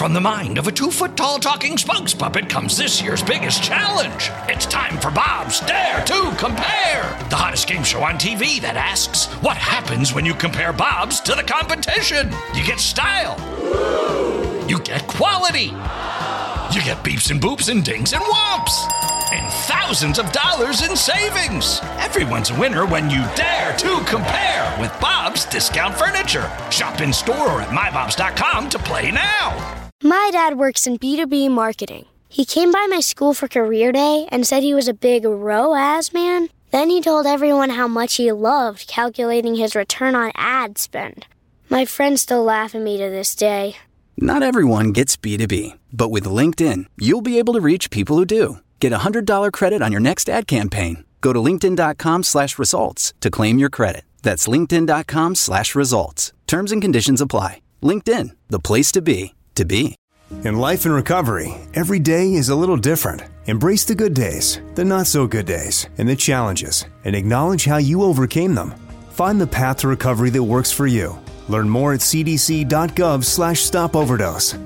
From the mind of a 2-foot-tall talking spokes puppet comes this year's biggest challenge. It's time for Bob's Dare to Compare, the hottest game show on TV that asks, what happens when you compare Bob's to the competition? You get style. You get quality. You get beeps and boops and dings and whomps. And thousands of dollars in savings. Everyone's a winner when you dare to compare with Bob's Discount Furniture. Shop in store or at mybobs.com to play now. My dad works in B2B marketing. He came by my school for career day and said he was a big ROAS man. Then he told everyone how much he loved calculating his return on ad spend. My friends still laugh at me to this day. Not everyone gets B2B, but with LinkedIn, you'll be able to reach people who do. Get a $100 credit on your next ad campaign. Go to linkedin.com/results to claim your credit. That's linkedin.com/results. Terms and conditions apply. LinkedIn, the place to be, to be. In life and recovery, every day is a little different. Embrace the good days, the not so good days, and the challenges, and acknowledge how you overcame them. Find the path to recovery that works for you. Learn more at cdc.gov/stopoverdose.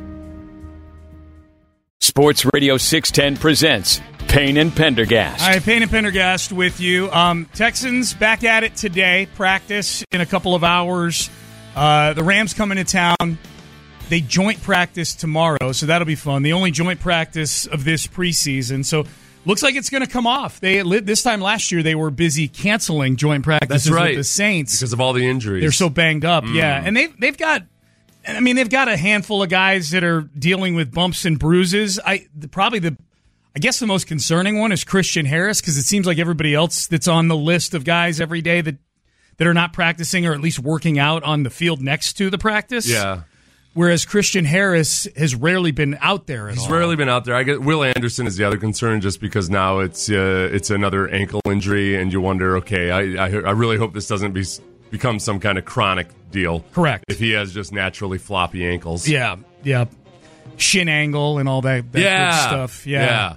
Sports Radio 610 presents Payne and Pendergast. All right, Payne and Pendergast with you. Texans back at it today. Practice in a couple of hours. The Rams coming to town. They joint practice tomorrow, so that'll be fun. The only joint practice of this preseason. So looks like it's going to come off. This time last year, they were busy canceling joint practices with the Saints. Because of all the injuries. They're so banged up, yeah. And they've got a handful of guys that are dealing with bumps and bruises. I guess the most concerning one is Christian Harris, because it seems like everybody else that's on the list of guys every day that are not practicing or at least working out on the field next to the practice. Yeah. Whereas Christian Harris has rarely been out there at all. He's rarely been out there. I guess Will Anderson is the other concern, just because now it's another ankle injury, and you wonder, okay, I really hope this doesn't become some kind of chronic deal. Correct. If he has just naturally floppy ankles. Yeah. Shin angle and all that good stuff. Yeah.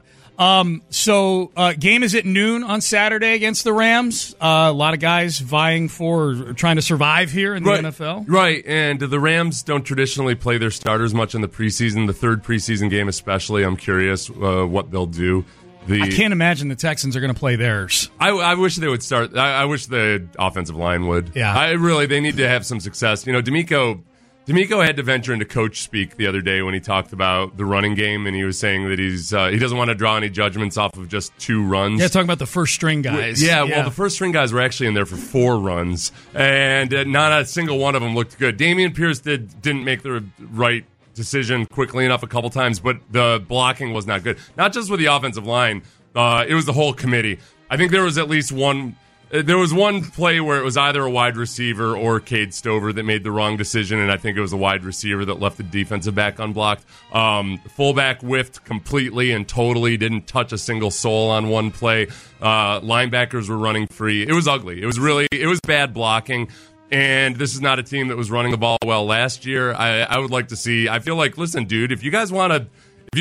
So game is at noon on Saturday against the Rams. A lot of guys vying for trying to survive here in the NFL. Right, and the Rams don't traditionally play their starters much in the preseason. The third preseason game especially, I'm curious what they'll do. I can't imagine the Texans are going to play theirs. I wish they would start. I wish the offensive line would. Yeah. They need to have some success. You know, D'Amico had to venture into coach speak the other day when he talked about the running game, and he was saying that he doesn't want to draw any judgments off of just 2 runs. Yeah, talking about the first string guys. Well, the first string guys were actually in there for 4 runs, and not a single one of them looked good. Dameon Pierce didn't make the right decision quickly enough a couple times, but the blocking was not good. Not just with the offensive line, it was the whole committee. I think there was at least one. There was one play where it was either a wide receiver or Cade Stover that made the wrong decision, and I think it was a wide receiver that left the defensive back unblocked. Fullback whiffed completely and totally, didn't touch a single soul on one play. Linebackers were running free. It was ugly. It was bad blocking, and this is not a team that was running the ball well last year. I would like to see. I feel like, listen, dude, if you guys want to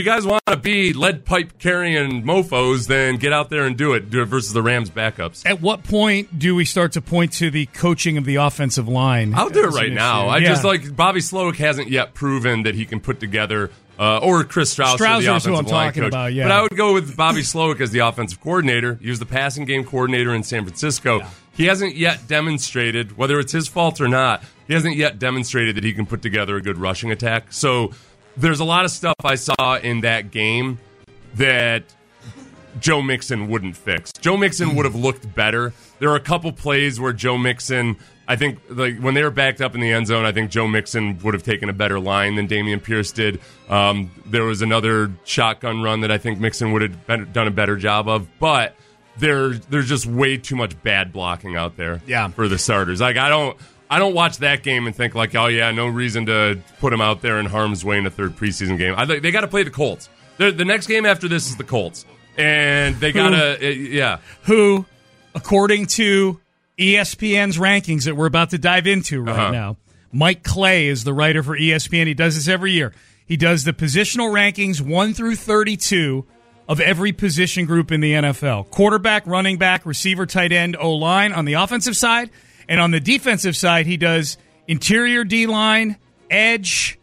be lead pipe carrying mofos, then get out there and do it versus the Rams backups. At what point do we start to point to the coaching of the offensive line? I'll do it right now. Just like Bobby Slowick hasn't yet proven that he can put together, or Chris Strausser, the offensive line coach. About, yeah. But I would go with Bobby Slowick as the offensive coordinator. He was the passing game coordinator in San Francisco. Yeah. He hasn't yet demonstrated, whether it's his fault or not, he hasn't yet demonstrated that he can put together a good rushing attack. So there's a lot of stuff I saw in that game that Joe Mixon wouldn't fix. Joe Mixon would have looked better. There are a couple plays where Joe Mixon, I think, like when they were backed up in the end zone, I think Joe Mixon would have taken a better line than Dameon Pierce did. There was another shotgun run that I think Mixon would have done a better job of, but there's just way too much bad blocking out there for the starters. Like, I don't watch that game and think like, oh yeah, no reason to put him out there in harm's way in a third preseason game. They got to play the Colts. The next game after this is the Colts, and they gotta Who, according to ESPN's rankings that we're about to dive into right now, Mike Clay is the writer for ESPN. He does this every year. He does the positional rankings 1 through 32 of every position group in the NFL: quarterback, running back, receiver, tight end, O-line on the offensive side. And on the defensive side, he does interior D-line, edge,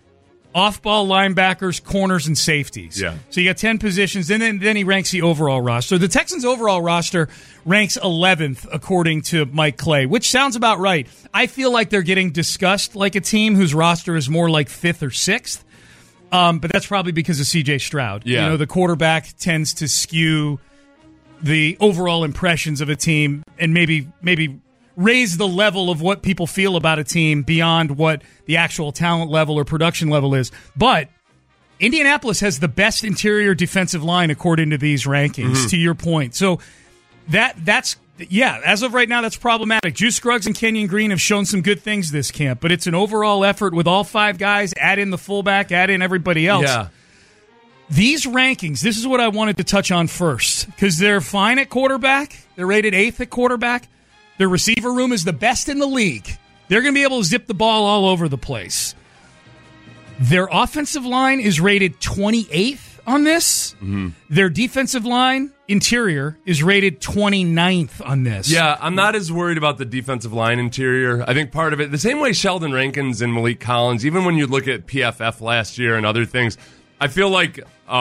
off-ball linebackers, corners, and safeties. Yeah. So you got 10 positions, and then he ranks the overall roster. The Texans' overall roster ranks 11th, according to Mike Clay, which sounds about right. I feel like they're getting discussed like a team whose roster is more like 5th or 6th, but that's probably because of C.J. Stroud. Yeah. You know, the quarterback tends to skew the overall impressions of a team and maybe raise the level of what people feel about a team beyond what the actual talent level or production level is. But Indianapolis has the best interior defensive line according to these rankings, to your point. So that's as of right now, that's problematic. Juice Scruggs and Kenyon Green have shown some good things this camp, but it's an overall effort with all 5 guys, add in the fullback, add in everybody else. Yeah. These rankings, this is what I wanted to touch on first, because they're fine at quarterback. They're rated 8th at quarterback. Their receiver room is the best in the league. They're going to be able to zip the ball all over the place. Their offensive line is rated 28th on this. Mm-hmm. Their defensive line, interior, is rated 29th on this. Yeah, I'm not as worried about the defensive line interior. I think part of it, the same way Sheldon Rankins and Malik Collins, even when you look at PFF last year and other things, I feel like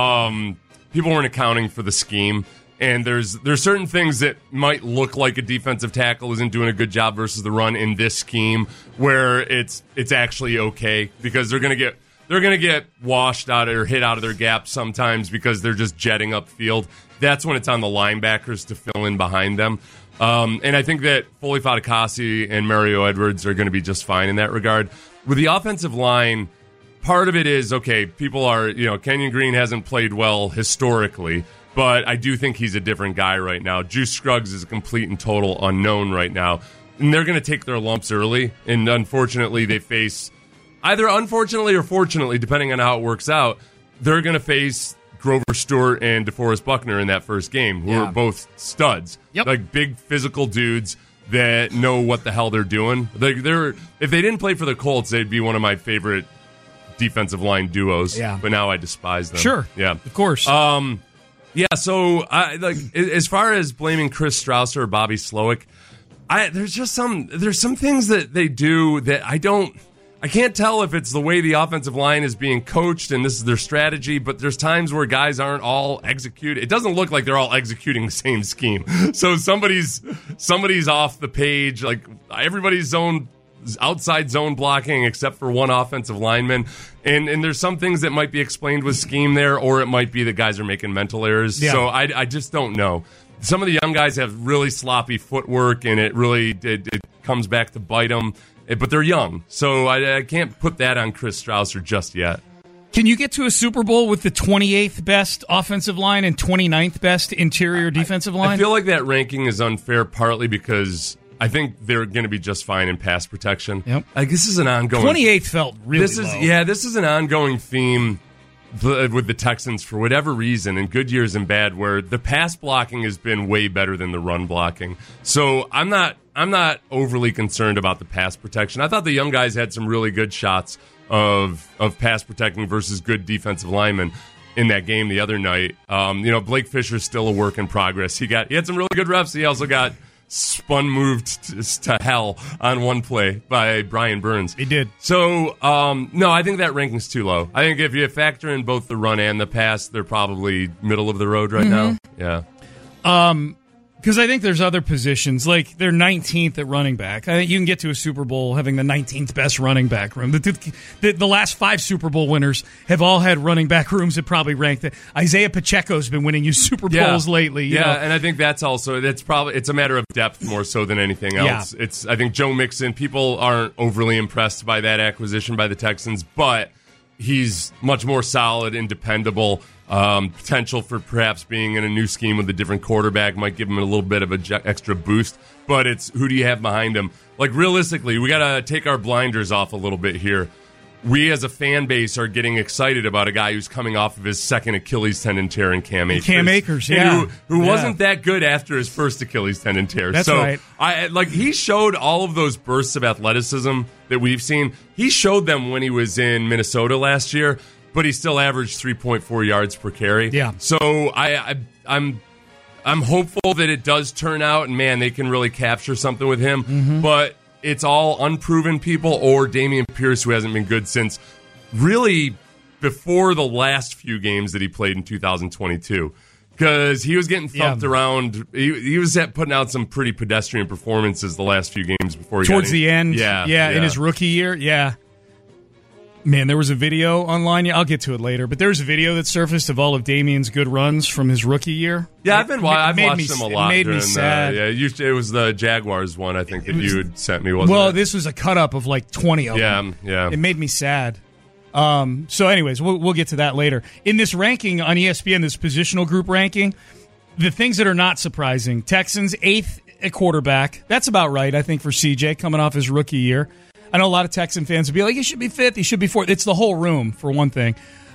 people weren't accounting for the scheme. And there's certain things that might look like a defensive tackle isn't doing a good job versus the run in this scheme where it's actually okay because they're gonna get washed out or hit out of their gaps sometimes because they're just jetting upfield. That's when it's on the linebackers to fill in behind them. And I think that Foley Fatukasi and Mario Edwards are going to be just fine in that regard. With the offensive line, part of it is, okay, people are, Kenyon Green hasn't played well historically. But I do think he's a different guy right now. Juice Scruggs is a complete and total unknown right now. And they're going to take their lumps early. And unfortunately, they face, either unfortunately or fortunately, depending on how it works out, they're going to face Grover Stewart and DeForest Buckner in that first game, who are both studs. Yep. Like big physical dudes that know what the hell they're doing. If they didn't play for the Colts, they'd be one of my favorite defensive line duos. Yeah. But now I despise them. Sure. Yeah. Of course. Yeah, so as far as blaming Chris Strausser or Bobby Slowick, there's some things that they do that I can't tell if it's the way the offensive line is being coached and this is their strategy, but there's times where guys aren't all executed. It doesn't look like they're all executing the same scheme. So somebody's off the page, like everybody's outside zone blocking except for one offensive lineman. And there's some things that might be explained with scheme there, or it might be that guys are making mental errors. Yeah. So I just don't know. Some of the young guys have really sloppy footwork, and it comes back to bite them. But they're young, so I can't put that on Chris Strausser just yet. Can you get to a Super Bowl with the 28th best offensive line and 29th best interior defensive line? I feel like that ranking is unfair, partly because I think they're going to be just fine in pass protection. Yep. Like, this is an ongoing... 28th felt really low. This is an ongoing theme with the Texans for whatever reason, in good years and bad, where the pass blocking has been way better than the run blocking. So I'm not overly concerned about the pass protection. I thought the young guys had some really good shots of pass protecting versus good defensive linemen in that game the other night. Blake Fisher's still a work in progress. He had some really good reps. He also got moved to hell on one play by Brian Burns. He did. So, no, I think that ranking's too low. I think if you factor in both the run and the pass, they're probably middle of the road right now. Yeah. Because I think there's other positions, like they're 19th at running back. I think you can get to a Super Bowl having the 19th best running back room. The last 5 Super Bowl winners have all had running back rooms that probably ranked it. Isaiah Pacheco's been winning you Super Bowls lately. You know? And I think it's a matter of depth more so than anything else. Yeah. I think Joe Mixon, people aren't overly impressed by that acquisition by the Texans, but he's much more solid and dependable. Potential for perhaps being in a new scheme with a different quarterback might give him a little bit of an extra boost, but it's who do you have behind him? Like, realistically, we got to take our blinders off a little bit here. We as a fan base are getting excited about a guy who's coming off of his second Achilles tendon tear in Cam Akers. Cam Akers, yeah. Who wasn't that good after his first Achilles tendon tear. That's right. He showed all of those bursts of athleticism that we've seen. He showed them when he was in Minnesota last year, but he still averaged 3.4 yards per carry. Yeah. So I'm hopeful that it does turn out, and man, they can really capture something with him. Mm-hmm. But it's all unproven people or Dameon Pierce, who hasn't been good since really before the last few games that he played in 2022. Because he was getting thumped around. He was putting out some pretty pedestrian performances the last few games before he towards the end. Yeah, in his rookie year. Yeah. Man, there was a video online. I'll get to it later. But there's a video that surfaced of all of Damian's good runs from his rookie year. Yeah, I've watched them a lot. It made me sad. It was the Jaguars one, I think, that you had sent me, wasn't it? Well, this was a cut-up of like 20 of them. Yeah. It made me sad. So anyways, we'll get to that later. In this ranking on ESPN, this positional group ranking, the things that are not surprising, Texans 8th at quarterback. That's about right, I think, for CJ coming off his rookie year. I know a lot of Texan fans would be like, he should be 5th, he should be 4th. It's the whole room, for one thing.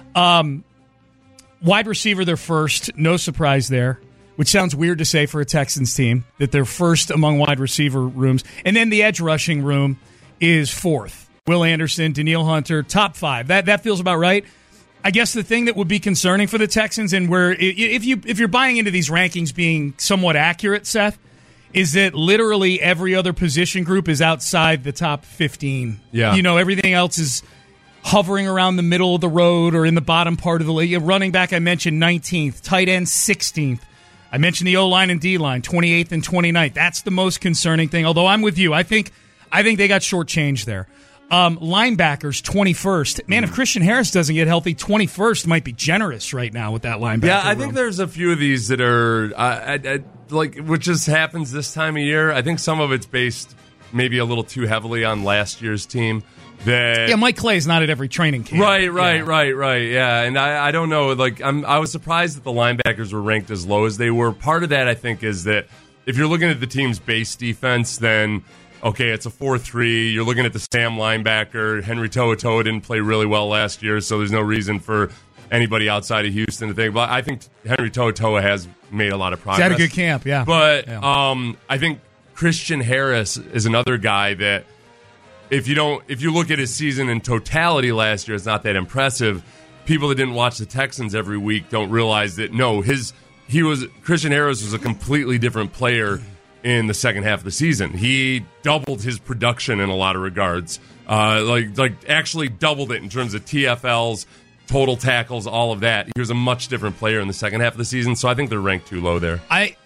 Wide receiver, they're first. No surprise there, which sounds weird to say for a Texans team, that they're first among wide receiver rooms. And then the edge rushing room is 4th. Will Anderson, Danielle Hunter, top 5. That feels about right. I guess the thing that would be concerning for the Texans, and where if you're buying into these rankings being somewhat accurate, Seth, is that literally every other position group is outside the top 15. Yeah. Everything else is hovering around the middle of the road or in the bottom part of the league. Running back, I mentioned 19th. Tight end, 16th. I mentioned the O-line and D-line, 28th and 29th. That's the most concerning thing, although I'm with you. I think they got shortchanged there. Linebackers, 21st. Man, if Christian Harris doesn't get healthy, 21st might be generous right now with that linebacker Yeah, I room. think there's a few of these that are, which just happens this time of year. I think some of it's based maybe a little too heavily on last year's team. Mike Clay's not at every training camp. Right. Yeah, and I don't know. I was surprised that the linebackers were ranked as low as they were. Part of that, I think, is that if you're looking at the team's base defense, then okay, it's a 4-3. You're looking at the Sam linebacker. Henry To'oTo'o didn't play really well last year, so there's no reason for anybody outside of Houston to think. But I think Henry To'oTo'o has made a lot of progress. He's had a good camp, yeah. But I think Christian Harris is another guy that if you look at his season in totality last year, it's not that impressive. People that didn't watch the Texans every week don't realize that Christian Harris was a completely different player in the second half of the season. He doubled his production in a lot of regards. Actually doubled it in terms of TFLs, total tackles, all of that. He was a much different player in the second half of the season, so I think they're ranked too low there.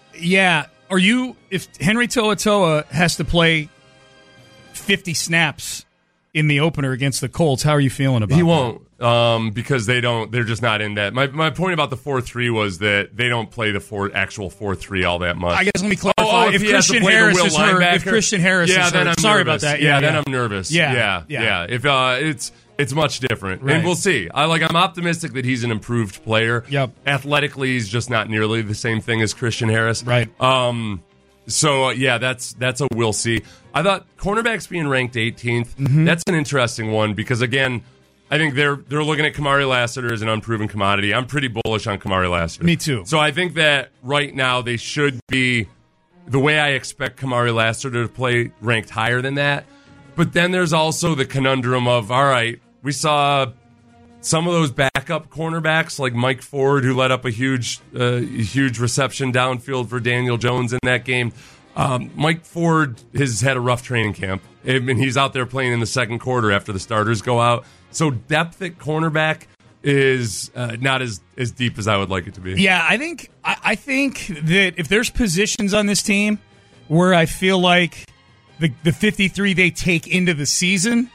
If Henry To'oTo'o has to play 50 snaps in the opener against the Colts, how are you feeling about that? He won't. Because they're just not in that. My point about the 4-3 was that they don't play the actual 4-3 all that much. I guess let me clarify. If Christian Harris is hurt, sorry about that. Then I'm nervous. Yeah. If it's much different, right. And we'll see. I'm optimistic that he's an improved player. Yep. Athletically, he's just not nearly the same thing as Christian Harris. Right. So that's a we'll see. I thought cornerbacks being ranked 18th. Mm-hmm. That's an interesting one because again, I think they're looking at Kamari Lassiter as an unproven commodity. I'm pretty bullish on Kamari Lassiter. Me too. So I think that right now they should be, the way I expect Kamari Lassiter to play, ranked higher than that. But then there's also the conundrum of, all right, we saw some of those backup cornerbacks like Mike Ford, who led up a huge reception downfield for Daniel Jones in that game. Mike Ford has had a rough training camp. I mean, he's out there playing in the second quarter after the starters go out. So depth at cornerback is not as deep as I would like it to be. Yeah, I think that if there's positions on this team where I feel like the 53 they take into the season,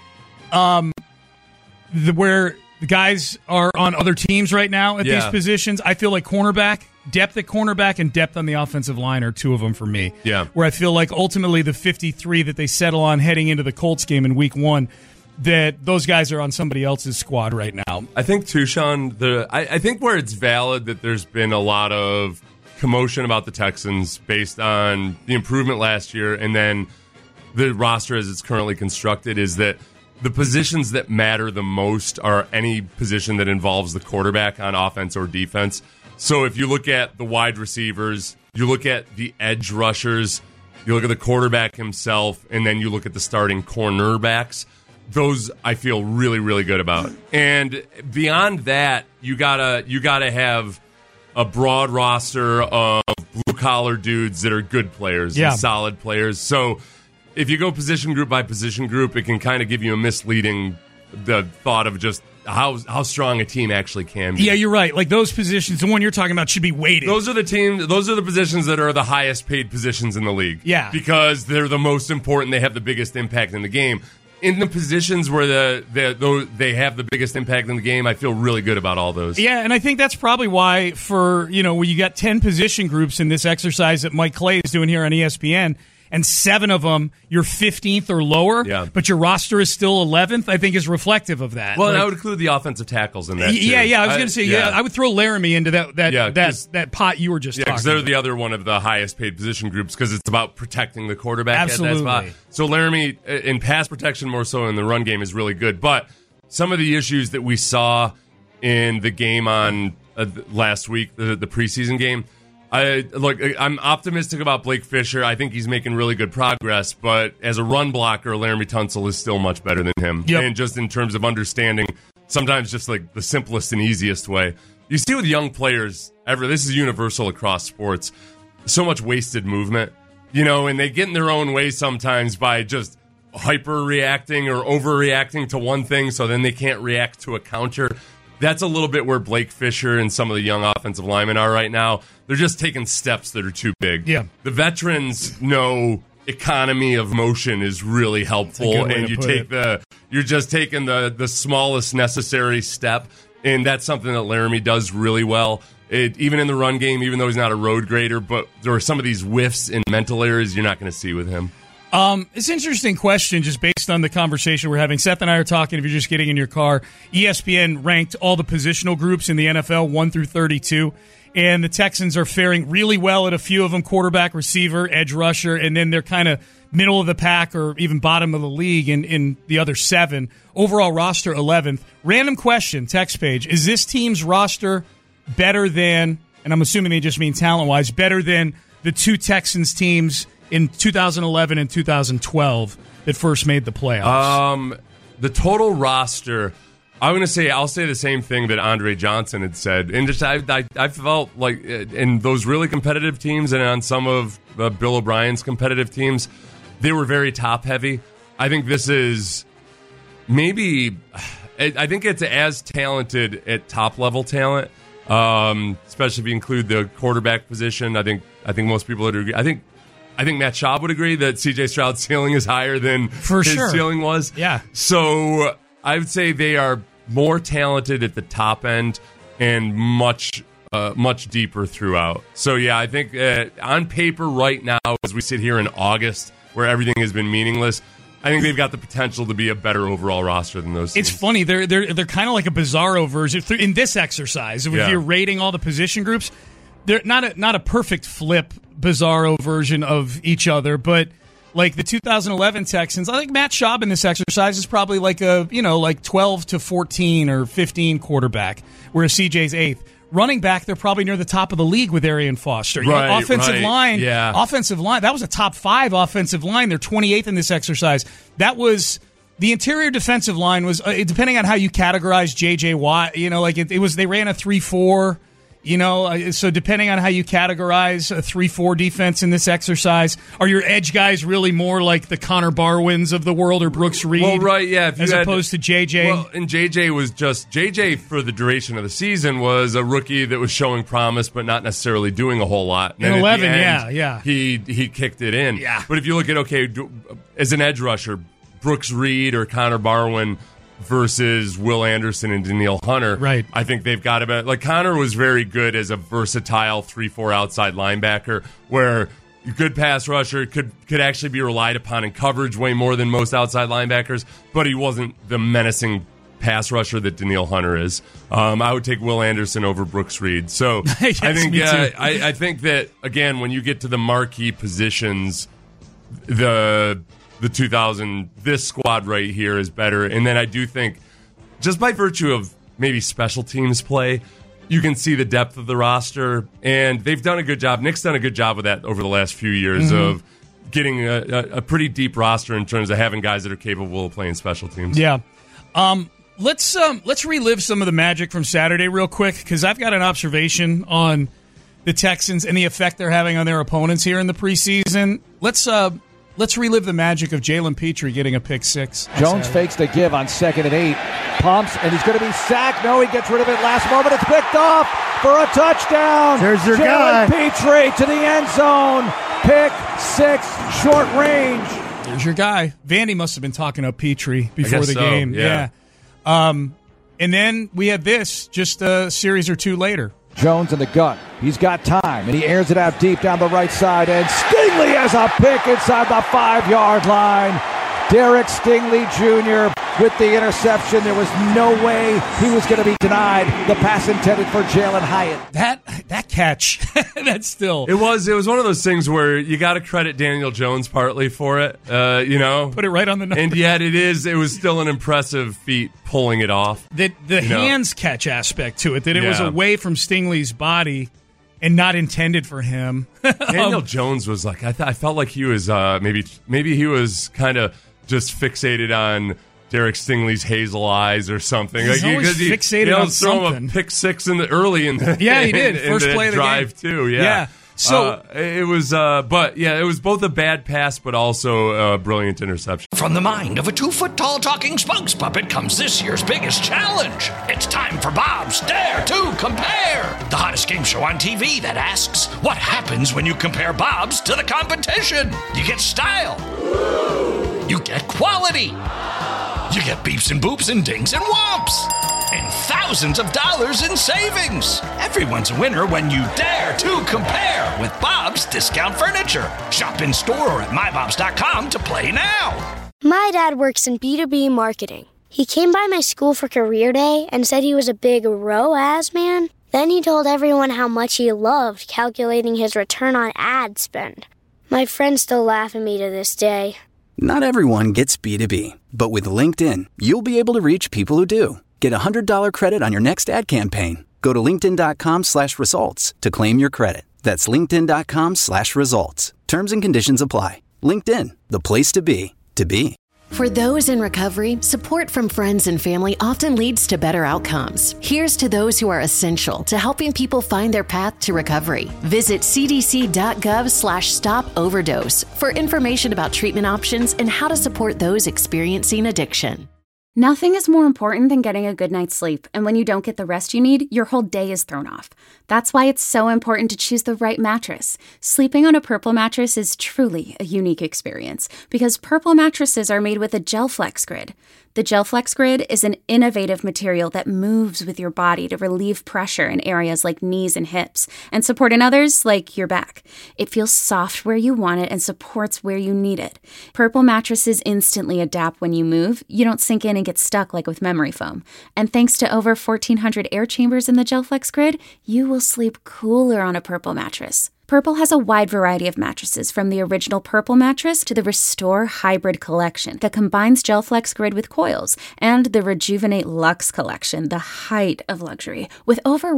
where the guys are on other teams right now at these positions, I feel like depth at cornerback and depth on the offensive line are two of them for me. Yeah. Where I feel like ultimately the 53 that they settle on heading into the Colts game in week 1, that those guys are on somebody else's squad right now. I think, too, Sean, I think where it's valid that there's been a lot of commotion about the Texans based on the improvement last year and then the roster as it's currently constructed is that the positions that matter the most are any position that involves the quarterback on offense or defense. So if you look at the wide receivers, you look at the edge rushers, you look at the quarterback himself, and then you look at the starting cornerbacks, those I feel really, really good about. And beyond that, you gotta have a broad roster of blue-collar dudes that are good players and solid players. So if you go position group by position group, it can kind of give you a misleading the thought of just how strong a team actually can be. Yeah, you're right. Like those positions, the one you're talking about should be weighted. Those are the positions that are the highest paid positions in the league. Yeah. Because they're the most important, they have the biggest impact in the game. In the positions where they have the biggest impact in the game, I feel really good about all those. Yeah, and I think that's probably why when you got 10 position groups in this exercise that Mike Clay is doing here on ESPN, and 7 of them you're 15th or lower, but your roster is still 11th, I think is reflective of that. Well, and I would include the offensive tackles in that, too. Yeah, I was going to say, I would throw Laramie into that pot you were just talking about. because they're the other one of the highest paid position groups because it's about protecting the quarterback Absolutely. at that spot. So Laramie, in pass protection more so in the run game, is really good. But some of the issues that we saw in the game on last week, the preseason game, I'm optimistic about Blake Fisher. I think he's making really good progress, but as a run blocker, Laramie Tunsil is still much better than him. Yep. And just in terms of understanding, sometimes just like the simplest and easiest way. You see with young players, this is universal across sports, so much wasted movement, and they get in their own way sometimes by just hyper-reacting or overreacting to one thing, so then they can't react to a counter. That's a little bit where Blake Fisher and some of the young offensive linemen are right now. They're just taking steps that are too big. Yeah. The veterans know economy of motion is really helpful, and you're just taking the smallest necessary step, and that's something that Laramie does really well. Even in the run game, even though he's not a road grader, but there are some of these whiffs in mental areas you're not going to see with him. It's an interesting question just based on the conversation we're having. Seth and I are talking, if you're just getting in your car. ESPN ranked all the positional groups in the NFL 1 through 32, and the Texans are faring really well at a few of them, quarterback, receiver, edge rusher, and then they're kind of middle of the pack or even bottom of the league in the other 7. Overall roster 11th. Random question, text page. Is this team's roster better than, and I'm assuming they just mean talent-wise, better than the 2 Texans teams in 2011 and 2012 that first made the playoffs? The total roster, I'll say the same thing that Andre Johnson had said. And just I felt like in those really competitive teams and on some of Bill O'Brien's competitive teams, they were very top-heavy. I think this is maybe, I think it's as talented at top-level talent, especially if you include the quarterback position. I think most people would agree. I think Matt Schaub would agree that C.J. Stroud's ceiling is higher than his ceiling was. Yeah. So I would say they are more talented at the top end and much deeper throughout. So, yeah, I think on paper right now, as we sit here in August, where everything has been meaningless, I think they've got the potential to be a better overall roster than those teams. It's funny. They're kind of like a bizarro version in this exercise. If you're rating all the position groups, they're not a perfect flip bizarro version of each other, but like the 2011 Texans, I think Matt Schaub in this exercise is probably like a 12 to 14 or 15 quarterback, whereas CJ's 8th. Running back, they're probably near the top of the league with Arian Foster. Offensive line, that was a top 5 offensive line. They're 28th in this exercise. That was the interior defensive line was depending on how you categorize J.J. Watt. They ran a 3-4. So depending on how you categorize a 3-4 defense in this exercise, are your edge guys really more like the Connor Barwins of the world or Brooks Reed? Well, right, yeah. Opposed to JJ? Well, and JJ for the duration of the season was a rookie that was showing promise but not necessarily doing a whole lot. In 11, He kicked it in. Yeah. But if you look at, as an edge rusher, Brooks Reed or Connor Barwin versus Will Anderson and Danielle Hunter. Right. I think they've got to be Connor was very good as a versatile 3-4 outside linebacker where good pass rusher could actually be relied upon in coverage way more than most outside linebackers, but he wasn't the menacing pass rusher that Danielle Hunter is. I would take Will Anderson over Brooks Reed. So yes, I think me too. I think that again when you get to the marquee positions, this squad right here is better. And then I do think, just by virtue of maybe special teams play, you can see the depth of the roster. And they've done a good job. Nick's done a good job with that over the last few years of getting a pretty deep roster in terms of having guys that are capable of playing special teams. Yeah. Let's relive some of the magic from Saturday real quick, because I've got an observation on the Texans and the effect they're having on their opponents here in the preseason. let's relive the magic of Jalen Petrie getting a pick six. Jones fakes the give on 2nd and 8. Pumps, and he's going to be sacked. No, he gets rid of it last moment. It's picked off for a touchdown. There's your guy. Jalen Petrie to the end zone. Pick six, short range. There's your guy. Vandy must have been talking up Petrie before the game. Yeah. And then we had this just a series or two later. Jones in the gun. He's got time, and he airs it out deep down the right side, and Stingley has a pick inside the 5-yard line. Derek Stingley Jr. with the interception. There was no way he was going to be denied the pass intended for Jalen Hyatt. That catch, that's still. It was one of those things where you got to credit Daniel Jones partly for it, Put it right on the number. And yet it was still an impressive feat pulling it off. The hands catch aspect to it, that it was away from Stingley's body and not intended for him. Daniel Jones was like, I felt like he was maybe he was kind of just fixated on Derek Stingley's hazel eyes or something. He's always fixated on throw something. him a pick six early in the he did first play of the drive game. too. Yeah. So it was, it was both a bad pass but also a brilliant interception. From the mind of a 2-foot-tall talking spokes puppet comes this year's biggest challenge. It's time for Bob's Dare to Compare, the hottest game show on TV that asks, what happens when you compare Bob's to the competition? You get style. You get quality. You get beeps and boops and dings and whomps. And thousands of dollars in savings. Everyone's a winner when you dare to compare with Bob's Discount Furniture. Shop in store or at mybobs.com to play now. My dad works in B2B marketing. He came by my school for career day and said he was a big ROAS man. Then he told everyone how much he loved calculating his return on ad spend. My friends still laugh at me to this day. Not everyone gets B2B, but with LinkedIn, you'll be able to reach people who do. Get a $100 credit on your next ad campaign. Go to linkedin.com/results to claim your credit. That's linkedin.com/results. Terms and conditions apply. LinkedIn, the place to be, to be. For those in recovery, support from friends and family often leads to better outcomes. Here's to those who are essential to helping people find their path to recovery. Visit cdc.gov/stop-overdose for information about treatment options and how to support those experiencing addiction. Nothing is more important than getting a good night's sleep, and when you don't get the rest you need, your whole day is thrown off. That's why it's so important to choose the right mattress. Sleeping on a Purple mattress is truly a unique experience because Purple mattresses are made with a GelFlex Grid. The GelFlex Grid is an innovative material that moves with your body to relieve pressure in areas like knees and hips and support in others like your back. It feels soft where you want it and supports where you need it. Purple mattresses instantly adapt when you move. You don't sink in and get stuck like with memory foam. And thanks to over 1,400 air chambers in the GelFlex Grid, you will sleep cooler on a Purple mattress. Purple has a wide variety of mattresses, from the original Purple mattress to the Restore Hybrid collection that combines GelFlex Grid with coils, and the Rejuvenate Luxe collection, the height of luxury, with over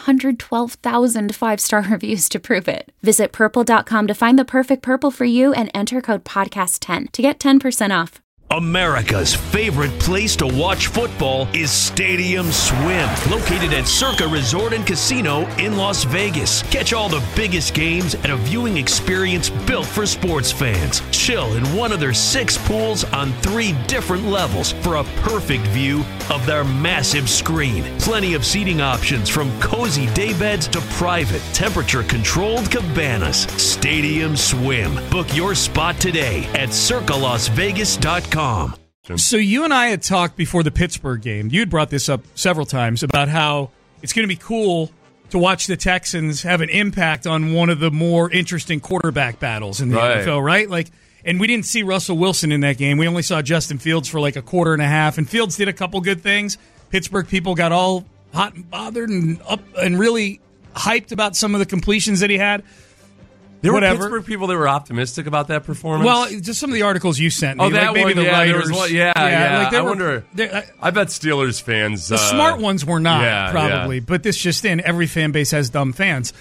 112,000 5-star reviews to prove it. Visit purple.com to find the perfect Purple for you and enter code podcast10 to get 10% off. America's favorite place to watch football is Stadium Swim, located at Circa Resort and Casino in Las Vegas. Catch all the biggest games at a viewing experience built for sports fans. Chill in one of their 6 pools on 3 different levels for a perfect view of their massive screen. Plenty of seating options, from cozy daybeds to private, temperature-controlled cabanas. Stadium Swim. Book your spot today at circalasvegas.com. So you and I had talked before the Pittsburgh game. You had brought this up several times about how it's going to be cool to watch the Texans have an impact on one of the more interesting quarterback battles in the NFL, right? And we didn't see Russell Wilson in that game. We only saw Justin Fields for like a quarter and a half, and Fields did a couple good things. Pittsburgh people got all hot and bothered and up and really hyped about some of the completions that he had. There were Pittsburgh people that were optimistic about that performance. Well, just some of the articles you sent me. Oh, that maybe one, the writers. There was one, I wonder. I bet Steelers fans. The smart ones were not, probably. Yeah. But this just in, every fan base has dumb fans.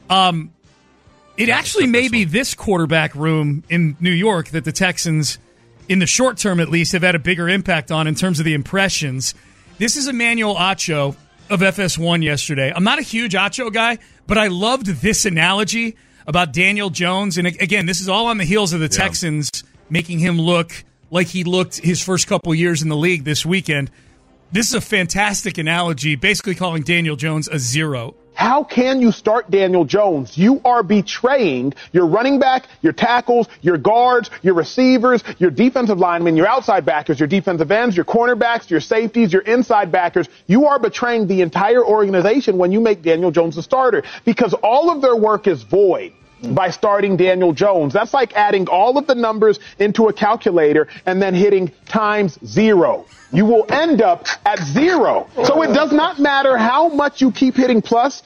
It actually may be this quarterback room in New York that the Texans, in the short term at least, have had a bigger impact on in terms of the impressions. This is Emmanuel Acho of FS1 yesterday. I'm not a huge Acho guy, but I loved this analogy about Daniel Jones. And again, this is all on the heels of the Texans making him look like he looked his first couple years in the league this weekend. This is a fantastic analogy, basically calling Daniel Jones a zero. How can you start Daniel Jones? You are betraying your running back, your tackles, your guards, your receivers, your defensive linemen, your outside backers, your defensive ends, your cornerbacks, your safeties, your inside backers. You are betraying the entire organization when you make Daniel Jones a starter, because all of their work is void by starting Daniel Jones. That's like adding all of the numbers into a calculator and then hitting times 0. You will end up at 0. So it does not matter how much you keep hitting plus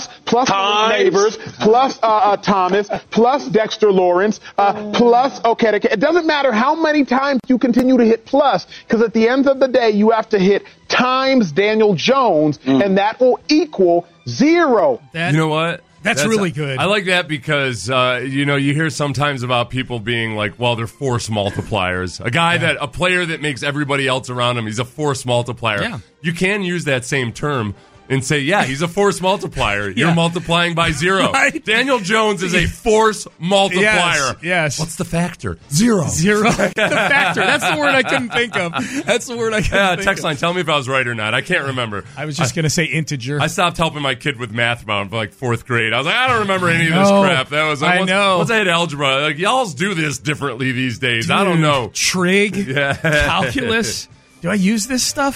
Neighbors, plus Thomas, plus Dexter Lawrence, plus Okedeke. It doesn't matter how many times you continue to hit plus, because at the end of the day, you have to hit times Daniel Jones, and that will equal 0. You know what? That's really good. I like that because, you hear sometimes about people being like, well, they're force multipliers. A player that makes everybody else around him, he's a force multiplier. Yeah. You can use that same term and say, yeah, he's a force multiplier. You're multiplying by 0. Right? Daniel Jones is a force multiplier. Yes. What's the factor? 0. The factor. That's the word I couldn't think of. Text line, tell me if I was right or not. I can't remember. I was just going to say integer. I stopped helping my kid with math about like 4th grade. I was like, I don't remember any of this crap. That was I know. Once I had algebra, like, y'all do this differently these days. Dude, I don't know. Trig, calculus. Do I use this stuff?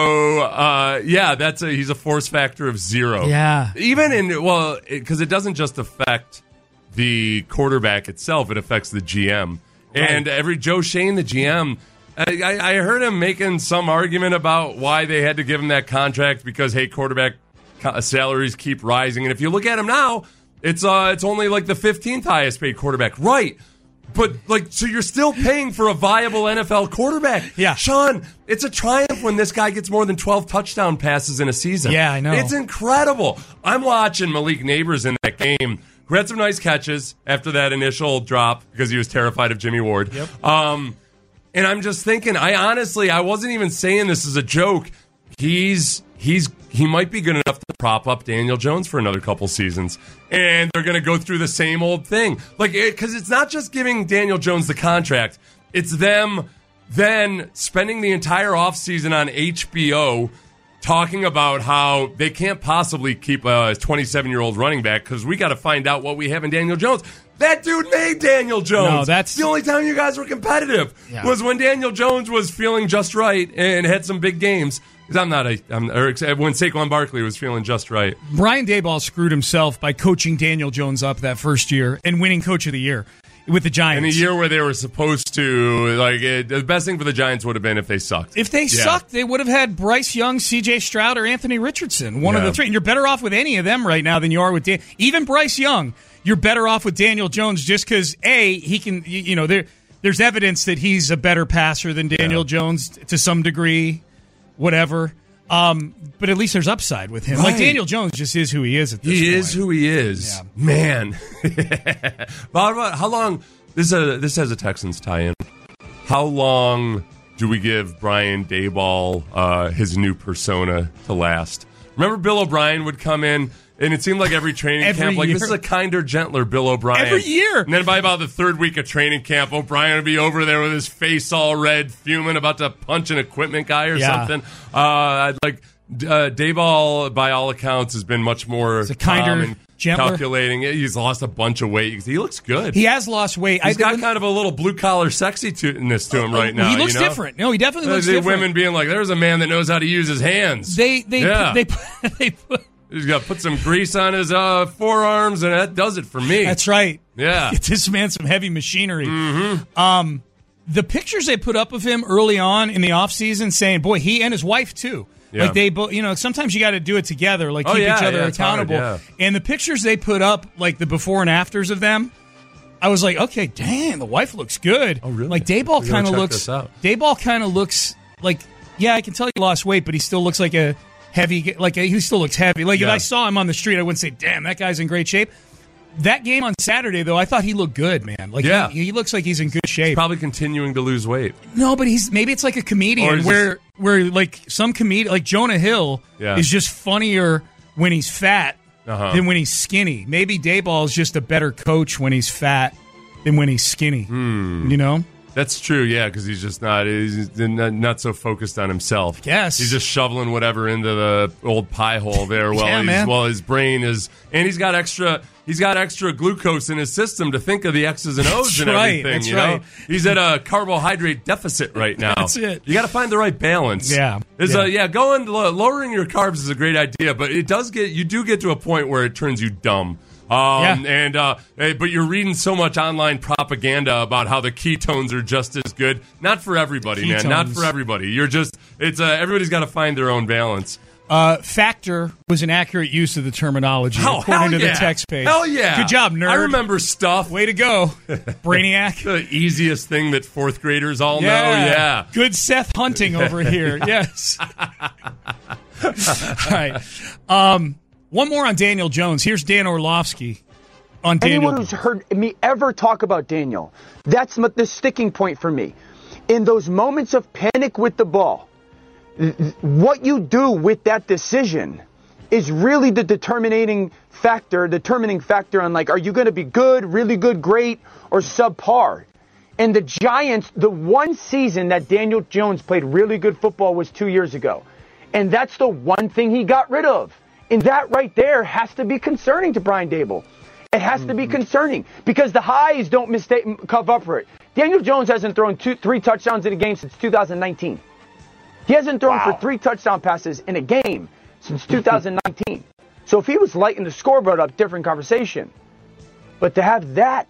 So, he's a force factor of 0. Yeah. Because it doesn't just affect the quarterback itself, it affects the GM. Right. And Joe Shane, the GM, I heard him making some argument about why they had to give him that contract because, hey, quarterback salaries keep rising. And if you look at him now, it's only like the 15th highest paid quarterback. Right. But, so you're still paying for a viable NFL quarterback. Yeah. Sean, it's a triumph when this guy gets more than 12 touchdown passes in a season. Yeah, I know. It's incredible. I'm watching Malik Neighbors in that game, who had some nice catches after that initial drop because he was terrified of Jimmy Ward. Yep. And I'm just thinking, I wasn't even saying this as a joke. He might be good enough to prop up Daniel Jones for another couple seasons. And they're going to go through the same old thing. Because it's not just giving Daniel Jones the contract. It's them then spending the entire offseason on HBO talking about how they can't possibly keep a 27-year-old running back because we got to find out what we have in Daniel Jones. That dude made Daniel Jones. No, that's the only time you guys were competitive was when Daniel Jones was feeling just right and had some big games. When Saquon Barkley was feeling just right. Brian Daboll screwed himself by coaching Daniel Jones up that first year and winning Coach of the Year with the Giants. In a year where they were supposed to, the best thing for the Giants would have been if they sucked. If they sucked, they would have had Bryce Young, C.J. Stroud, or Anthony Richardson, one of the three. And you're better off with any of them right now than you are with even Bryce Young. You're better off with Daniel Jones just because, he can, there's evidence that he's a better passer than Daniel Jones to some degree. Whatever. But at least there's upside with him. Right. Daniel Jones just is who he is at this point. He is who he is. Yeah. Man. How long, this has a Texans tie-in. How long do we give Brian Daboll his new persona to last? Remember Bill O'Brien would come in, and it seemed like every training camp, this is a kinder, gentler Bill O'Brien. Every year. And then by about the 3rd week of training camp, O'Brien would be over there with his face all red, fuming, about to punch an equipment guy or something. Daboll, by all accounts, has been much more kinder, and gentler. Calculating. He's lost a bunch of weight. He looks good. He has lost weight. He's got kind of a little blue-collar sexiness to him right now. He looks different. No, he definitely looks different. Women being like, there's a man that knows how to use his hands. They put He's got to put some grease on his forearms, and that does it for me. That's right. Yeah. Get this man some heavy machinery. Mm-hmm. The pictures they put up of him early on in the offseason saying, boy, he and his wife, too. Yeah. They both, sometimes you got to do it together, keep each other accountable. Hard, And the pictures they put up, the before and afters of them, I was like, okay, damn, the wife looks good. Oh, really? Daboll kind of looks like, I can tell he lost weight, but he still looks like a heavy, he still looks heavy. If I saw him on the street, I wouldn't say, damn, that guy's in great shape. That game on Saturday, though, I thought he looked good, man. He looks like he's in good shape. He's probably continuing to lose weight. No, but maybe it's like a comedian where some comedian, like Jonah Hill, is just funnier when he's fat than when he's skinny. Maybe Daboll is just a better coach when he's fat than when he's skinny. You know? That's true, yeah, because he's just not so focused on himself. Yes. He's just shoveling whatever into the old pie hole there while his brain is, and he's got extra glucose in his system to think of the X's and O's and everything. That's you right. know, he's at a carbohydrate deficit right now. That's it. You got to find the right balance. Yeah. Lowering your carbs is a great idea, but you do get to a point where it turns you dumb. But you're reading so much online propaganda about how the ketones are just as good. Not for everybody, man. Not for everybody. Everybody's got to find their own balance. Factor was an accurate use of the terminology, according to the text page. Hell yeah. Good job, nerd. I remember stuff. Way to go, Brainiac. The easiest thing that fourth graders all know, yeah. Good Seth Hunting over here, yes. All right. One more on Daniel Jones. Here's Dan Orlovsky on Daniel. Anyone who's heard me ever talk about Daniel, that's the sticking point for me. In those moments of panic with the ball, what you do with that decision is really the determining factor on, like, are you going to be good, really good, great, or subpar? And the Giants, the one season that Daniel Jones played really good football was 2 years ago. And that's the one thing he got rid of. And that right there has to be concerning to Brian Daboll. It has to be concerning because the highs don't cover up for it. Daniel Jones hasn't thrown 3 touchdowns in a game since 2019. He hasn't thrown for 3 touchdown passes in a game since 2019. So if he was lighting the scoreboard up, different conversation. But to have that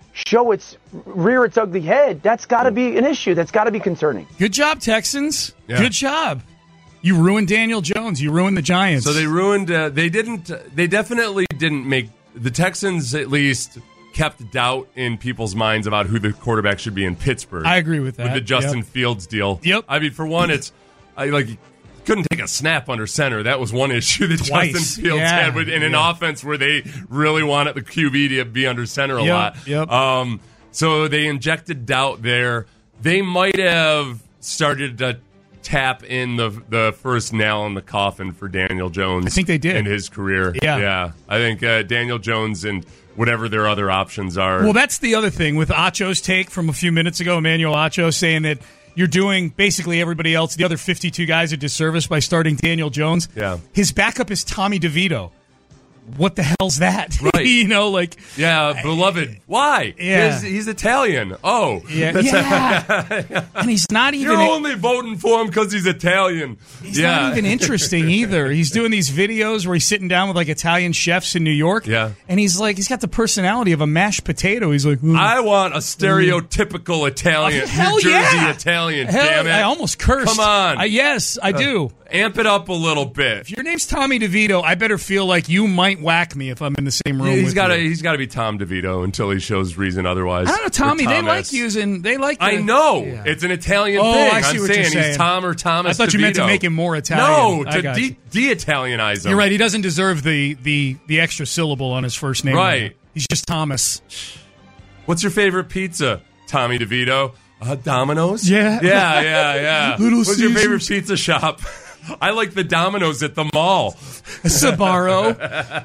rear its ugly head, that's got to be an issue. That's got to be concerning. Good job, Texans. Yeah. Good job. You ruined Daniel Jones. You ruined the Giants. So they ruined. They definitely didn't make the Texans. At least kept doubt in people's minds about who the quarterback should be in Pittsburgh. I agree with that. With the Justin Fields deal. Yep. I mean, for one, couldn't take a snap under center. That was one issue that Justin Fields had in an offense where they really wanted the QB to be under center a lot. Yep. So they injected doubt there. They might have started to tap in the first nail in the coffin for Daniel Jones. I think they did in his career. Yeah. I think Daniel Jones and whatever their other options are. Well, that's the other thing with Acho's take from a few minutes ago. Emmanuel Acho saying that you're doing basically everybody else, the other 52 guys, a disservice by starting Daniel Jones. Yeah. His backup is Tommy DeVito. What the hell's that? Right. Beloved. Why? Yeah. He's Italian. Oh. Yeah. And he's not even... You're only voting for him because he's Italian. He's not even interesting either. He's doing these videos where he's sitting down with, like, Italian chefs in New York. Yeah. And he's got the personality of a mashed potato. He's like... I want a stereotypical Italian. Hell New Jersey yeah. Italian, Hell, damn it. I almost cursed. Come on. Yes, I do. Amp it up a little bit. If your name's Tommy DeVito, I better feel like you might whack me if I'm in the same room with you. He's got to be Tom DeVito until he shows reason otherwise. I don't know, Tommy. They like using. I know. Yeah. It's an Italian thing. I see I'm what saying you're saying. He's Tom or Thomas. I thought DeVito. you meant to make him more Italian. No, to de-Italianize him. You're right. He doesn't deserve the extra syllable on his first name. Right. He's just Thomas. What's your favorite pizza, Tommy DeVito? Domino's? Yeah. What's your favorite pizza shop? I like the Domino's at the mall. Sbarro.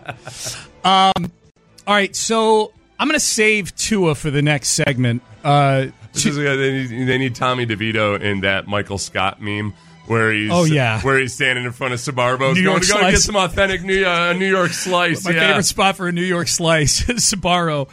All right, so I'm going to save Tua for the next segment. They need Tommy DeVito in that Michael Scott meme where he's where he's standing in front of Sbarro's going to go get some authentic New York slice. My favorite spot for a New York slice is Sbarro.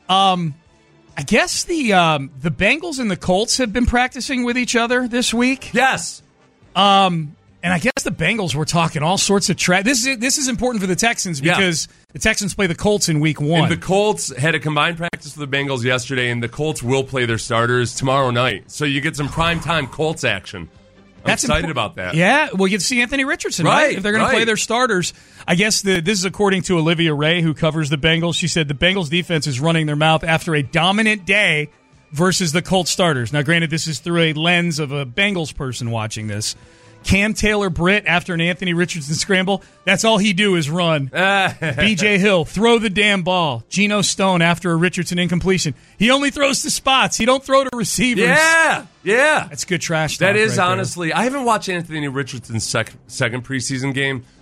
I guess the Bengals and the Colts have been practicing with each other this week. Yes. And I guess the Bengals were talking all sorts of trash. This is important for the Texans because the Texans play the Colts in week 1. And the Colts had a combined practice with the Bengals yesterday, and the Colts will play their starters tomorrow night. So you get some primetime Colts action. I'm excited about that. Yeah, well, you get to see Anthony Richardson, right? If they're going to play their starters. I guess this is according to Olivia Ray, who covers the Bengals. She said the Bengals defense is running their mouth after a dominant day versus the Colts starters. Now, granted, this is through a lens of a Bengals person watching this. Cam Taylor-Britt after an Anthony Richardson scramble, that's all he do is run. B.J. Hill, throw the damn ball. Geno Stone after a Richardson incompletion. He only throws to spots. He don't throw to receivers. Yeah. That's good trash talk. That is right honestly, I haven't watched Anthony Richardson's second preseason game,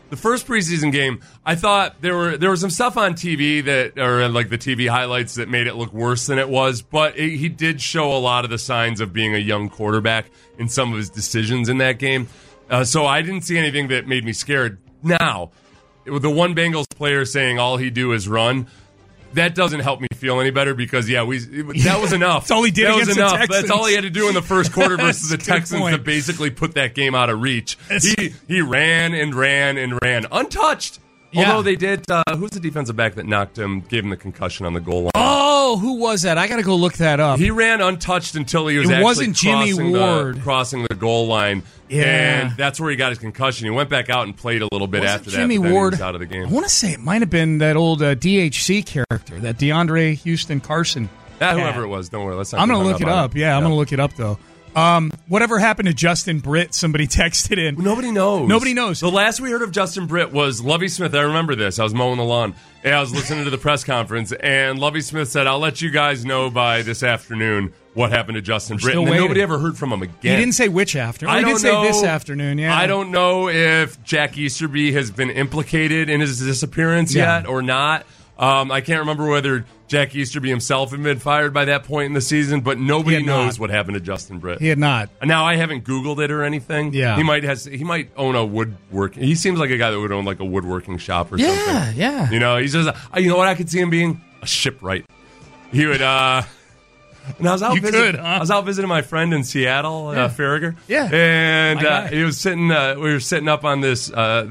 The first preseason game, I thought there was some stuff on TV or like the TV highlights that made it look worse than it was, but he did show a lot of the signs of being a young quarterback in some of his decisions in that game. So I didn't see anything that made me scared. Now, the one Bengals player saying all he do is run, that doesn't help me feel any better because, that was enough. That's all he did against the Texans. That's all he had to do in the first quarter versus the Texans to basically put that game out of reach. He ran and ran and ran, untouched. Yeah. Although they did, who's the defensive back that knocked him, gave him the concussion on the goal line? Oh, who was that? I got to go look that up. He ran untouched until he was crossing the goal line. Yeah. And that's where he got his concussion. He went back out and played a little bit after that. Jimmy Ward he was out of the game. I want to say it might have been that old DHC character, that DeAndre Houston Carson. Whoever it was, don't worry. I'm going to look it up. I'm going to look it up, though. Whatever happened to Justin Britt? Somebody texted in. Nobody knows. The last we heard of Justin Britt was Lovie Smith. I remember this. I was mowing the lawn. And I was listening to the press conference, and Lovie Smith said, "I'll let you guys know by this afternoon what happened to Justin Britt." And nobody ever heard from him again. He didn't say which afternoon. He did say this afternoon. Yeah. I don't know if Jack Easterby has been implicated in his disappearance yet or not. I can't remember whether Jack Easterby himself had been fired by that point in the season, but nobody knows what happened to Justin Britt. He had not. Now, I haven't Googled it or anything. Yeah. He might own a woodworking. He seems like a guy that would own like a woodworking shop or something. Yeah. You know, he's just, you know what I could see him being? A shipwright. He would, and I was out visiting my friend in Seattle, Farragher. Yeah. And he was sitting, we were sitting up on this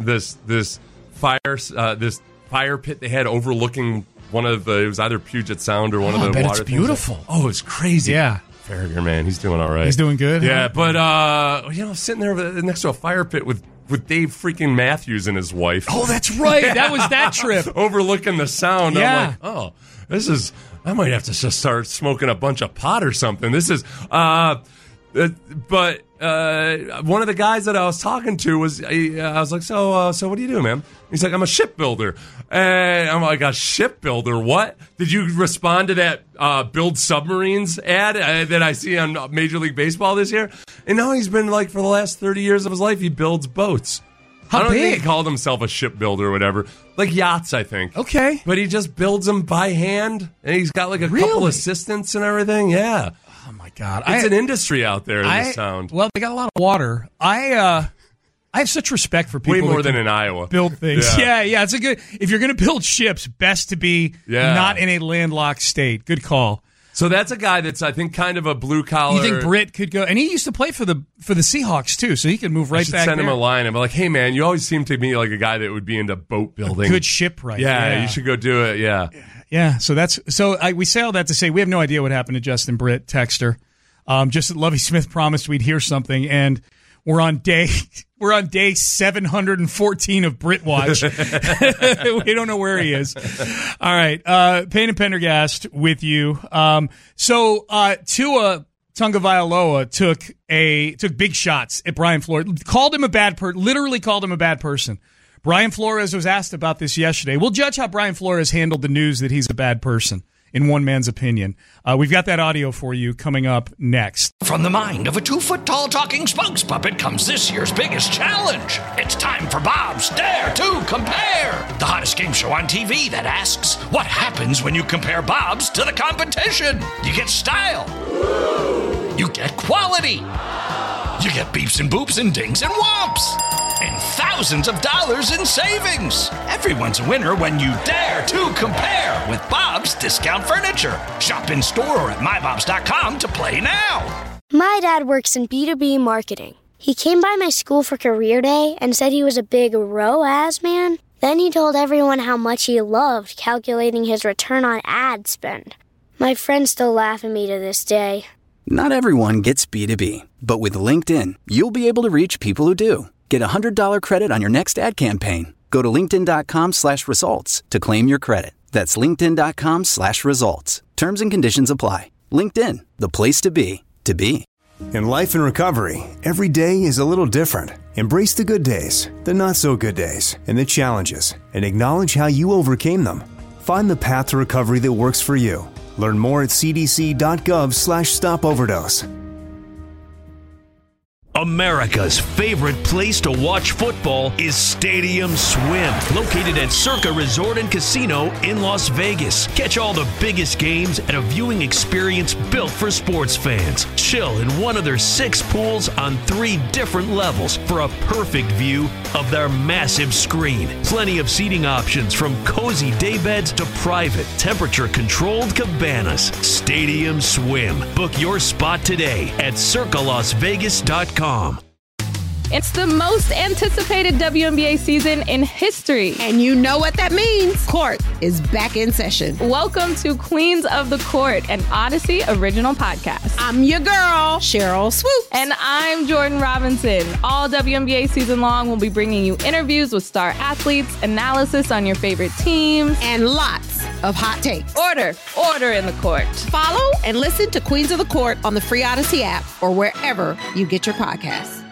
fire pit they had overlooking it was either Puget Sound or one of the water it's beautiful. things. Oh, it's crazy. Yeah. Farragher, man, he's doing all right. He's doing good. Yeah, but sitting there next to a fire pit with Dave freaking Matthews and his wife. Oh, that's right. That was that trip. Overlooking the sound. Yeah. I'm like, this is, I might have to just start smoking a bunch of pot or something. This is, but one of the guys that I was talking to was, I was like, so what do you do, man? He's like, I'm a shipbuilder. And I'm like, a shipbuilder? What? Did you respond to that build submarines ad that I see on Major League Baseball this year? And now he's been like, for the last 30 years of his life, he builds boats. How I don't big? think he called himself a shipbuilder or whatever. Like yachts, I think. Okay. But he just builds them by hand, and he's got like a couple assistants and everything. Yeah. Oh, my God. It's an industry out there in this town. Well, they got a lot of water. I have such respect for people. Way more than in Iowa. Build things. Yeah. It's a good. If you're going to build ships, best to be not in a landlocked state. Good call. So that's a guy that's, I think, kind of a blue collar. You think Britt could go? And he used to play for the Seahawks too, so he could move right back. Send him there. a line. I'm like, hey man, you always seem to me like a guy that would be into boat building. A good shipwright. Yeah, you should go do it. Yeah. Yeah. So we say all that to say we have no idea what happened to Justin Britt. Texter. Just that Lovie Smith promised we'd hear something, and we're on day 714 of Brit Watch. We don't know where he is. All right, Payne and Pendergast with you. So Tua Tagovailoa took big shots at Brian Flores. Literally called him a bad person. Brian Flores was asked about this yesterday. We'll judge how Brian Flores handled the news that he's a bad person, in one man's opinion. We've got that audio for you coming up next. From the mind of a 2-foot-tall talking spokes puppet comes this year's biggest challenge. It's time for Bob's Dare to Compare, the hottest game show on TV that asks, what happens when you compare Bob's to the competition? You get style. You get quality. You get beeps and boops and dings and whomps. And thousands of dollars in savings. Everyone's a winner when you dare to compare with Bob's Discount Furniture. Shop in store or at mybobs.com to play now. My dad works in B2B marketing. He came by my school for career day and said he was a big ROAS man. Then he told everyone how much he loved calculating his return on ad spend. My friends still laugh at me to this day. Not everyone gets B2B, but with LinkedIn, you'll be able to reach people who do. Get a $100 credit on your next ad campaign. Go to linkedin.com/results to claim your credit. That's linkedin.com/results. Terms and conditions apply. LinkedIn, the place to be, to be. In life and recovery, every day is a little different. Embrace the good days, the not so good days, and the challenges, and acknowledge how you overcame them. Find the path to recovery that works for you. Learn more at cdc.gov/stopoverdose. America's favorite place to watch football is Stadium Swim, located at Circa Resort and Casino in Las Vegas. Catch all the biggest games at a viewing experience built for sports fans. Chill in one of their 6 pools on 3 different levels for a perfect view of their massive screen. Plenty of seating options from cozy daybeds to private, temperature-controlled cabanas. Stadium Swim. Book your spot today at circalasvegas.com. It's the most anticipated WNBA season in history. And you know what that means. Court is back in session. Welcome to Queens of the Court, an Odyssey original podcast. I'm your girl, Cheryl Swoops. And I'm Jordan Robinson. All WNBA season long, we'll be bringing you interviews with star athletes, analysis on your favorite teams, and lots of hot takes. Order in the court. Follow and listen to Queens of the Court on the free Odyssey app or wherever you get your podcasts.